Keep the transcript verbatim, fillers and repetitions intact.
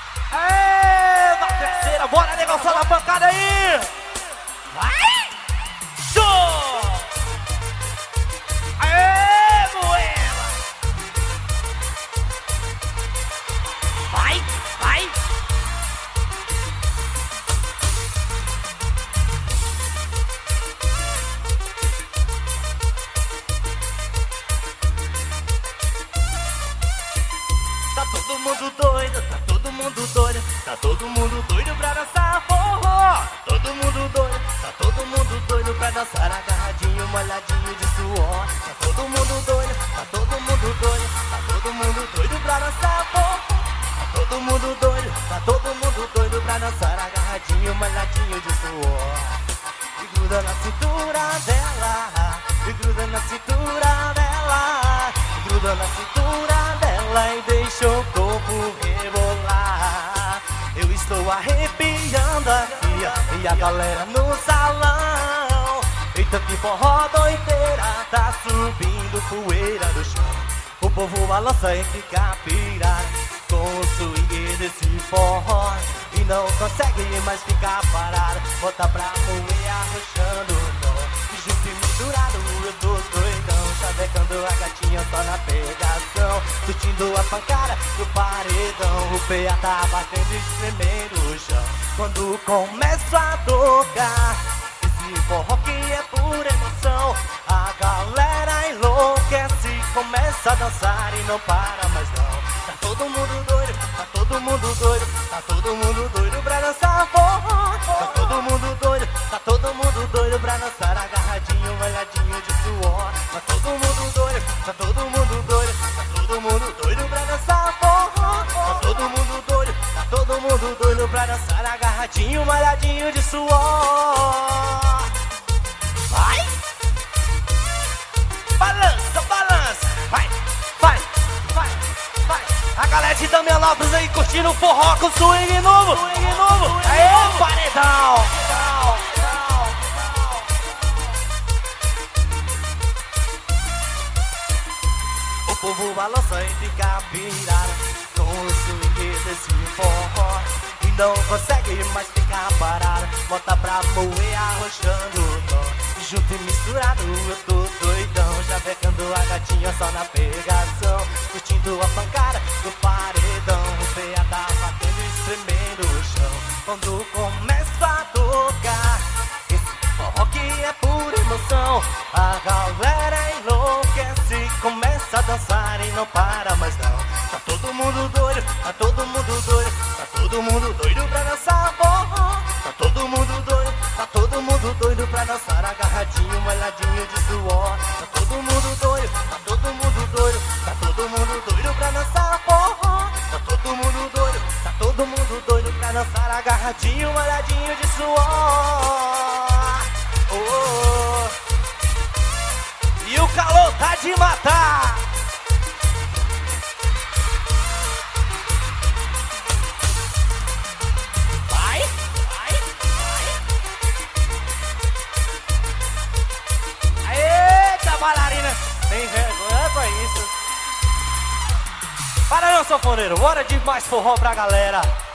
Aê, na terceira, bora negociar na pancada aí! Vai! Show! Aê, moela! Vai, vai! Tá todo mundo doido, tá todo mundo doido, tá todo mundo doido pra dançar forró. Todo mundo doido, tá todo mundo doido pra dançar agarradinho, molhadinho de suor. Tá todo mundo doido, tá todo mundo doido, tá todo mundo doido pra dançar forró. Tá todo mundo doido, tá todo mundo doido pra dançar agarradinho, molhadinho de suor. E gruda na cintura dela, e gruda na cintura dela, e gruda na cintura dela e deixa o corpo rebolar. Eu estou arrepiando aqui e a galera no salão. Eita que forró doideira, tá subindo poeira do chão. O povo balança e fica pirado com o swing desse forró e não consegue mais ficar parado. Bota pra moer arrochando o nó. E junto e misturado eu tô doidão, chavecando a gatinha só na pegação, curtindo a pancada do paredão. O P A tá batendo e tremendo o chão quando começa a tocar esse forró que é pura emoção. A galera enlouquece, começa a dançar e não para mais não. Tá todo mundo doido, tá todo mundo doido, tá todo mundo doido pra dançar forró. Tá todo mundo doido, tá todo mundo doido pra dançar agarradinho, molhadinho de suor. Tá todo mundo doido, tá todo mundo doido, tá todo mundo doido pra dançar forró. Tá todo mundo doido, tá todo mundo doido pra dançar agarradinho, molhadinho de suor. Vai! Balança, balança! Vai, vai, vai, vai! A galera de Damianópolis aí curtindo o forró com swing novo! Swing novo! Aê, paredão! O povo balança e fica pirado com o swing desse forró e não consegue mais ficar parado. Bota pra moer arrochando o nó. Junto e misturado eu tô doidão, chavecando a gatinha só na pegação, curtindo a pancada do paredão. O P A tá batendo e tremendo o chão quando começa a tocar esse forró que é pura emoção. A galera enlouquece, começa a dançar e não para mais não. Tá todo mundo doido, tá todo mundo doido, tá todo mundo doido pra dançar forró. Tá todo mundo doido, tá todo mundo doido pra dançar agarradinho, molhadinho de suor. Tá todo mundo doido, tá todo mundo doido, tá todo mundo doido pra dançar forró. Tá todo mundo doido, tá todo mundo doido pra dançar agarradinho, molhadinho de suor. Oh. E o calor tá de matar. Vai, vai, vai. Eita, bailarina, tem vergonha pra isso. Para não, sanfoneiro, bora de mais forró pra galera.